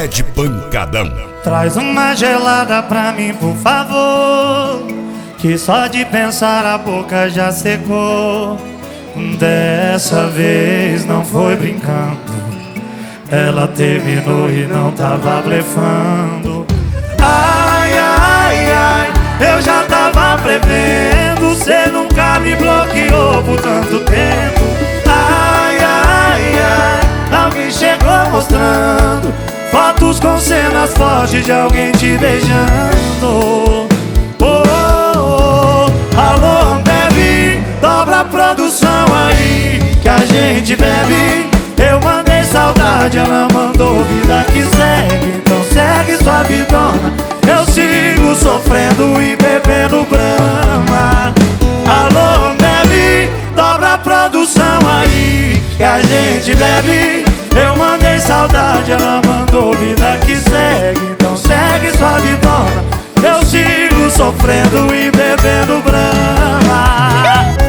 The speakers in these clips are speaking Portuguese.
Fred Pancadão. Traz uma gelada pra mim, por favor, que só de pensar a boca já secou. Dessa vez não foi brincando, ela terminou e não tava blefando. Ai, ai, ai, eu já tava prevendo, cê nunca me bloqueou por tanto tempo. Ai, ai, ai, alguém chegou mostrando fotos com cenas fortes de alguém te beijando. Oh, oh, oh, alô, bebe, dobra a produção aí que a gente bebe. Eu mandei saudade, ela mandou vida que segue. Então segue sua vidona, eu sigo sofrendo e bebendo brama. Alô, bebe, dobra a produção aí que a gente bebe. Eu mandei saudade, ela mandou vida que segue. Então segue sua vidona, eu sigo sofrendo e bebendo brama.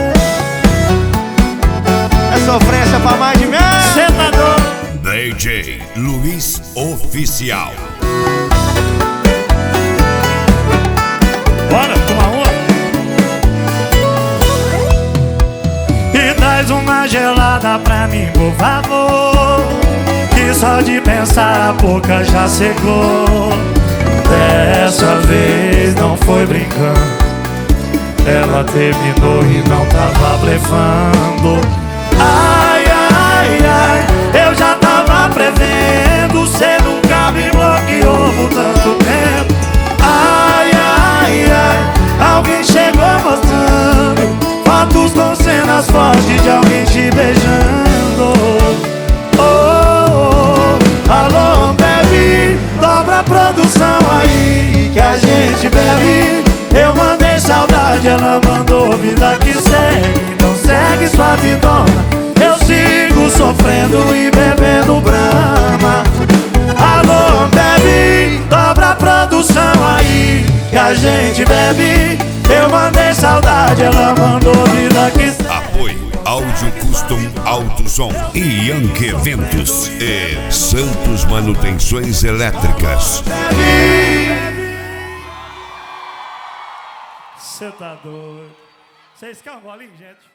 É sofrência pra mais de meia. Cê tá doido? DJ Luiz Oficial. Bora tomar uma? E traz uma gelada pra mim, por favor, que só de pensar a boca já secou. Dessa vez não foi brincando, ela terminou e não tava blefando. Ai, ai, ai, eu já tava prevendo, cê nunca me bloqueou por tanto tempo. Ai, ai, ai, alguém chegou mostrando fotos com cenas fortes de alguém te beijando. Oh, oh, alô, bebe, dobra a produção aí que a gente bebe. Eu mandei saudade, ela mandou vida que segue. Então segue sua vidona, eu sigo sofrendo e bebendo brama. Alô, bebe, dobra a produção aí que a gente bebe. Eu mandei saudade, ela mandou vida que segue. Apoio Áudio Custom Alto Som e Yankee Eventos e Santos Manutenções Elétricas. Cê tá doido? Vocês querem um golinho, gente?